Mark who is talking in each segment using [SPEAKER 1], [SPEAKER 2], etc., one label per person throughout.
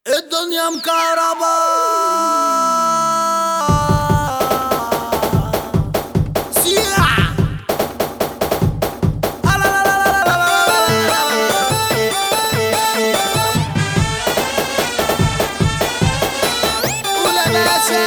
[SPEAKER 1] الدنيا مكهربا سياح. ولا باشا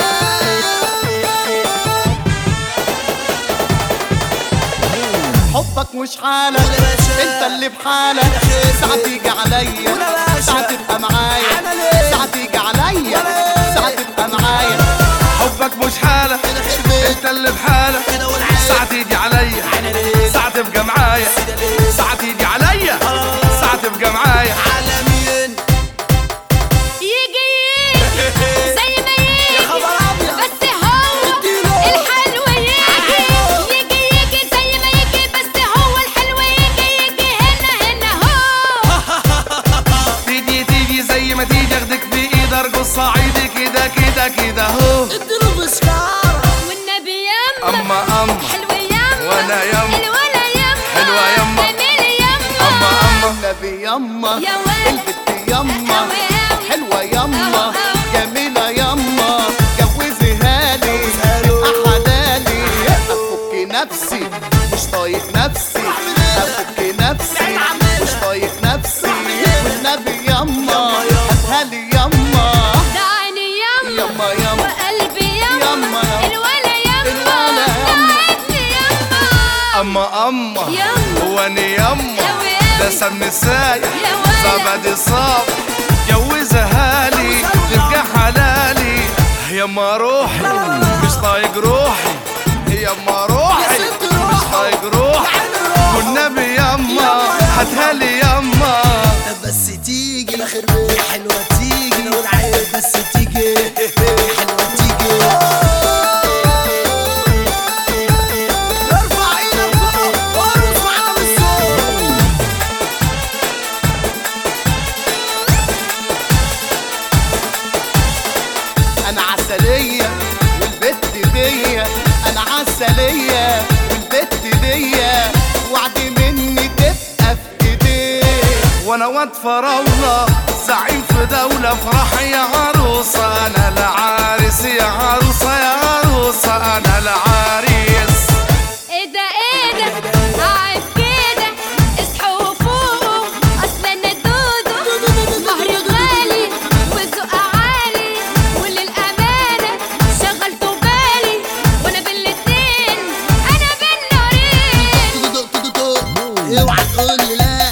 [SPEAKER 2] حبك مش حالك، انت اللي بحالك. ساعة تيجي عليا، ساعة تبقى معايا، ساعة تيجي عليا، ساعة تبقى معايا.
[SPEAKER 3] حبك مش حالك، انت اللي بحالك. ساعة تيجي عليا، ساعة تبقى معايا، ساعة تيجي عليا، ساعة تبقى معايا.
[SPEAKER 1] عالمين
[SPEAKER 4] يجي زي ما يجي،
[SPEAKER 1] يا خبر أبيض.
[SPEAKER 4] بس هو
[SPEAKER 1] اديله.
[SPEAKER 4] الحلو يجي زي ما يجي، بس هو الحلو يجي هنا هو.
[SPEAKER 3] تيجي زي ما تيجي، اخدك بايد ارقص صعيدي كده كده كده هو.
[SPEAKER 1] اديله بسكارة
[SPEAKER 4] والنبي يما
[SPEAKER 3] أما
[SPEAKER 4] حلو يما،
[SPEAKER 3] وأنا يما
[SPEAKER 4] الولا يما
[SPEAKER 3] حلوة يما،
[SPEAKER 4] جميل يما.
[SPEAKER 3] أما
[SPEAKER 2] النبي يما،
[SPEAKER 4] يا ولد
[SPEAKER 2] البت يما،
[SPEAKER 4] أوي.
[SPEAKER 2] حلوة يما،
[SPEAKER 4] أوي.
[SPEAKER 2] جميلة يما. جوزيها لي حلالي. افك نفسي مش طايق نفسي، افك نفسي مش طايق نفسي. والنبي يما هاتها لي يما.
[SPEAKER 4] دعاني يما
[SPEAKER 2] يما يما
[SPEAKER 4] وقلبي يما،
[SPEAKER 2] يما.
[SPEAKER 4] الولا يما
[SPEAKER 2] الولا يما.
[SPEAKER 4] دعتني يما.
[SPEAKER 3] أما
[SPEAKER 4] يما.
[SPEAKER 3] واني يما،
[SPEAKER 4] يا
[SPEAKER 3] ده
[SPEAKER 4] ولد.
[SPEAKER 3] سمن سايق
[SPEAKER 4] يا ولد.
[SPEAKER 3] زبدي صاب. جوزها لي تبقى حلالي. يما روحي مش طايق روحي، يما روحي مش طايق روحي. والنبي يما هاتها لي يما.
[SPEAKER 1] بس تيجي الخربية حلوة تيجي والعيب بس تيجي حلوة تيجي. ارفع ايدك فوق وارقص معانا بالصوت.
[SPEAKER 2] انا عسلية والبت دي، انا عسلية والبت دي. وعد مني تبقى في ايديك.
[SPEAKER 3] وانا واد فراولة زعيم في دولة. افرح يا عروسة انا العريس، يا عروسة يا عروسة انا العريس.
[SPEAKER 4] ايه ده قاعد كده، اصحوا وفوقوا، اصل انا دودو مهري غالي والذوق عالي، وللامانه شغلتوا بالي، وانا بالاتنين انا بالنارين.
[SPEAKER 1] اوعى تقول لي لا،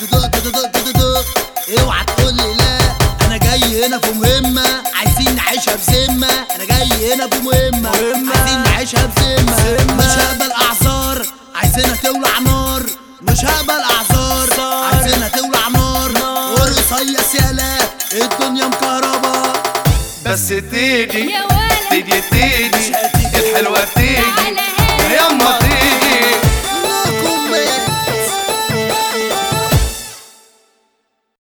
[SPEAKER 1] اوعى تقول لي لا. انا جاي هنا في مهمة عايزين نعيشها بذمة. انا جاي هنا في مهمة عايزين نعيشها بذمة. مش هقبل اعذار، عايزينها تولع نار. مش هقبل اعذار، عايزينها تولع نار. ورصيص يالا الدنيا مكهربا.
[SPEAKER 3] بس تيجي
[SPEAKER 4] يا ولد
[SPEAKER 3] تيجي الحلوة تيجي